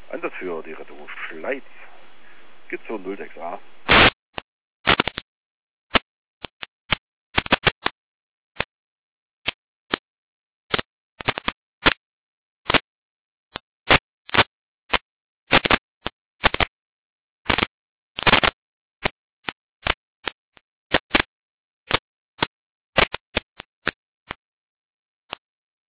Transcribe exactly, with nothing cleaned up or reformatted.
Einsatz für die Rettung Schleiz. Geht zur null sechs a.